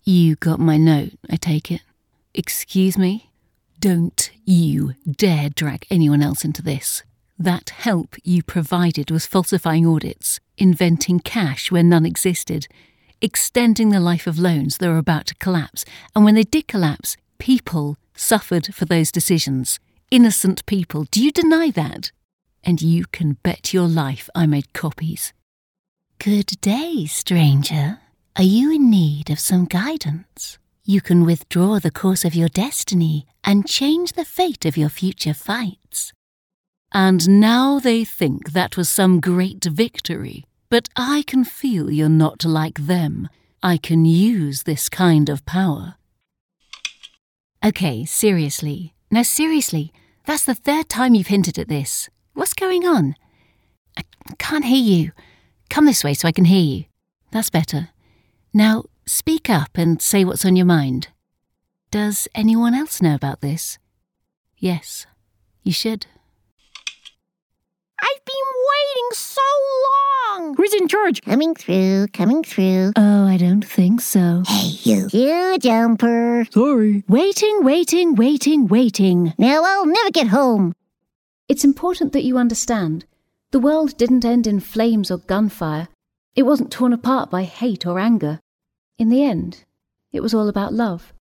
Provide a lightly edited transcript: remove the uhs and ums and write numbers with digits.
You got my note, I take it. Excuse me? Don't you dare drag anyone else into this. That help you provided was falsifying audits, inventing cash where none existed, extending the life of loans that were about to collapse, and when they did collapse, people suffered for those decisions. Innocent people. Do you deny that? And you can bet your life I made copies. Good day, stranger. Are you in need of some guidance? You can withdraw the course of your destiny and change the fate of your future fights. And now they think that was some great victory. But I can feel you're not like them. I can use this kind of power. Okay, seriously. Now seriously, that's the third time you've hinted at this. What's going on? I can't hear you. Come this way so I can hear you. That's better. Now, speak up and say what's on your mind. Does anyone else know about this? Yes, you should. I've been waiting so long! Who's in charge? Coming through. Oh, I don't think so. Hey, you jumper. Sorry. Waiting. Now I'll never get home. It's important that you understand. The world didn't end in flames or gunfire. It wasn't torn apart by hate or anger. In the end, it was all about love.